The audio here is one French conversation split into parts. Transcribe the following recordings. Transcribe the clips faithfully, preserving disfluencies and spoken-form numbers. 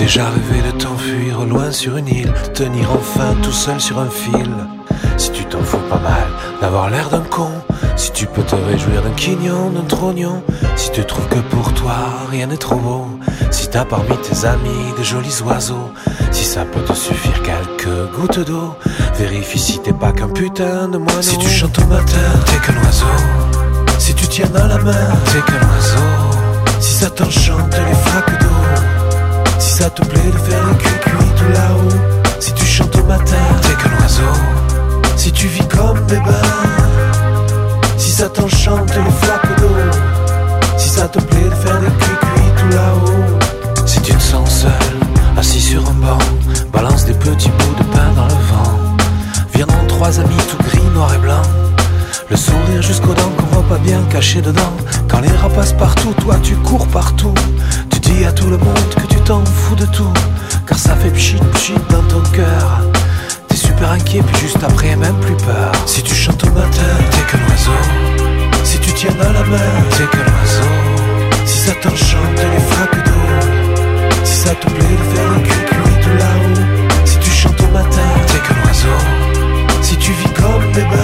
déjà rêvé de t'enfuir au loin sur une île, de tenir enfin tout seul sur un fil? Si tu t'en fous pas mal d'avoir l'air d'un con, si tu peux te réjouir d'un quignon, d'un trognon, si tu trouves que pour toi rien n'est trop beau, si t'as parmi tes amis des jolis oiseaux, si ça peut te suffire quelques gouttes d'eau, vérifie si t'es pas qu'un putain de moineau. Si tu chantes au matin, t'es qu'un oiseau. Si tu tiens dans la main, t'es qu'un oiseau. Si ça t'enchante les flaques d'eau, si ça te plaît de faire les cuits-cuits tout là-haut, si tu chantes au matin, t'es qu'un oiseau. Si tu vis comme des bains, si ça t'enchante les flaques d'eau, si ça te plaît de faire des cuits-cuits tout là-haut, si tu te sens seul, assis sur un banc, balance des petits bouts de pain dans le vent, viendront trois amis tout gris, noir et blanc, le sourire jusqu'aux dents qu'on voit pas bien caché dedans. Quand les rats passent partout, toi tu cours partout, tu dis à tout le monde que tu t'en fous de tout, car ça fait pchit pchit dans ton cœur. T'es super inquiet puis juste après même plus peur. Si tu chantes au matin, t'es qu'un oiseau. Si tu tiens dans la main, t'es qu'un oiseau. Si ça t'enchante les flaques d'eau, si ça te plaît de faire les cuits-cuits tout là-haut, si tu chantes au matin, t'es qu'un oiseau. Si tu vis comme des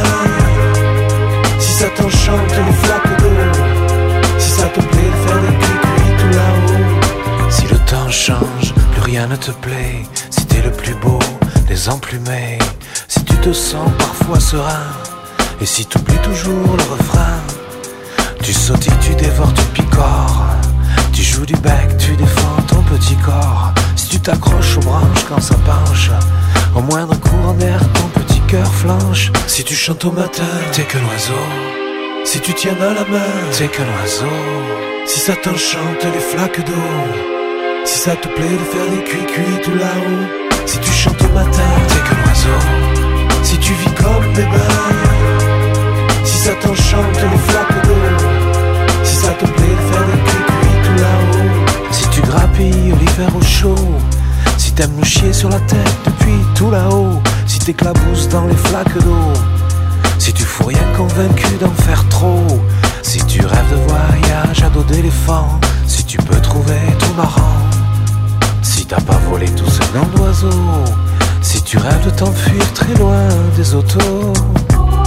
bains, si ça t'enchante les flaques d'eau, si ça te plaît de faire les cuits-cuits tout là-haut. Si le temps change, plus rien ne te plaît, si t'es le plus beau des emplumés, si tu te sens parfois serein, et si t'oublies toujours le refrain, tu sautilles, tu dévores, tu picores, tu joues du bec, tu défends ton petit corps. Si tu t'accroches aux branches quand ça penche, au moindre courant d'air, ton petit cœur flanche. Si tu chantes au matin, t'es qu'un oiseau. Si tu tiens dans la main, t'es qu'un oiseau. Si ça t'enchante les flaques d'eau, si ça te plaît de faire des cuits-cuits tout là-haut, si tu chantes au matin, t'es qu'un oiseau. Si tu vis comme des bains, si ça t'enchante les flaques d'eau, si ça te plaît de faire des cuits-cuits tout là-haut, si tu grappilles l'hiver au chaud, si t'aimes nous chier sur la tête depuis tout là-haut, si t'éclabousses dans les flaques d'eau, si tu fous rien convaincu d'en faire trop, si tu rêves de voyage à dos d'éléphant, si tu peux trouver tout marrant, si t'as pas volé tous ces noms d'oiseaux, si tu rêves de t'enfuir très loin des autos.